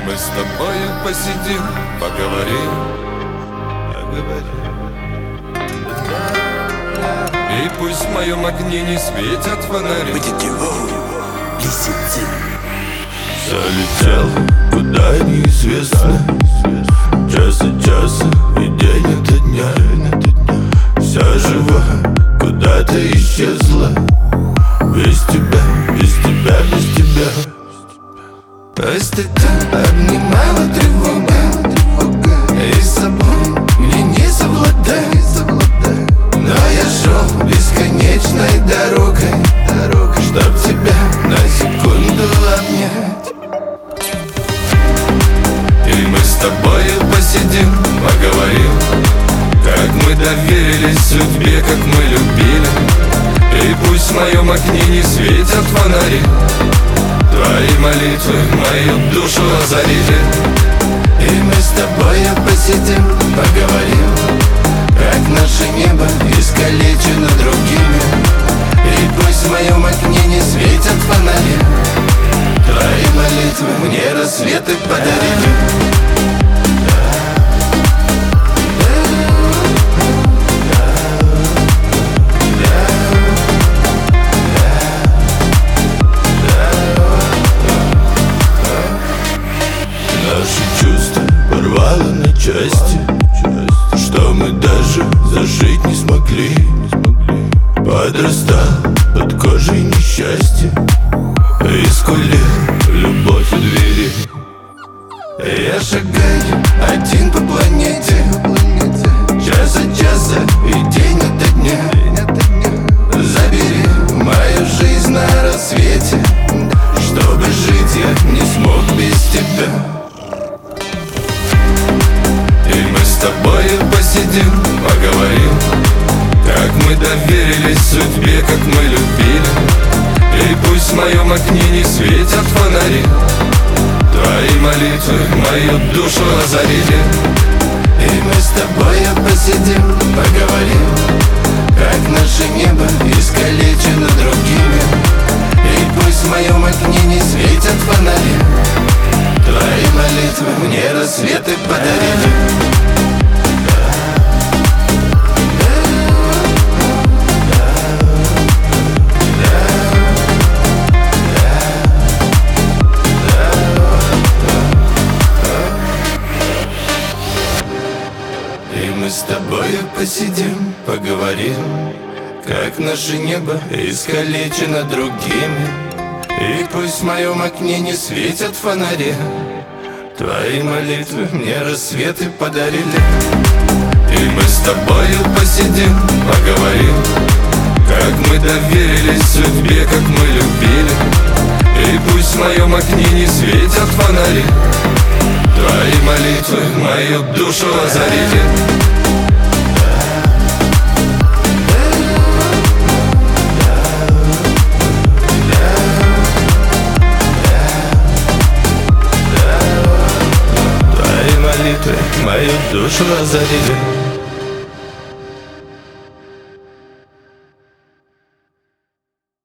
мы с тобою посидим, поговорим. И пусть в моем окне не светят фонари. Залетел куда неизвестно, час от часа и день ото дня. Вся жива куда-то исчезла. Без тебя, без тебя, без тебя. Пусть это обнимала тревога, и с собой мне не совладать. Но я шел бесконечной дорогой, чтоб тебя на секунду обнять. И мы с тобою посидим, поговорим, как мы доверились судьбе, как мы любили. И пусть в моем окне не светят фонари, твои молитвы мою душу озарили. И мы с тобою посидим, поговорим, как наше небо искалечено другими. И пусть в моем окне не светят фонари, твои молитвы мне рассветы подарили. Наши чувства порвало на части, что мы даже зажить не смогли. Подрастал под кожей несчастье, и скулил любовь у двери. Я шагаю один по планете, час от часа и день ото дня. Забери мою жизнь на рассвете, чтобы жить я не смог без тебя. И мы с тобою посидим, поговорим, как мы доверились судьбе, как мы любили. И пусть в моем окне не светят фонари, твои молитвы мою душу озарили. И мы с тобою посидим, поговорим, как наше небо искалечено другими. И пусть в моем окне не светят фонари, твои молитвы мне рассветы подарили. И мы с тобою посидим, поговорим, как наше небо искалечено другими. И пусть в моем окне не светят фонари, твои молитвы мне рассветы подарили. И мы с тобою посидим, поговорим, как мы доверились судьбе, как мы любили. И пусть в моем окне не светят фонари, твои молитвы мою душу озарили. Твои молитвы мою душу озарили.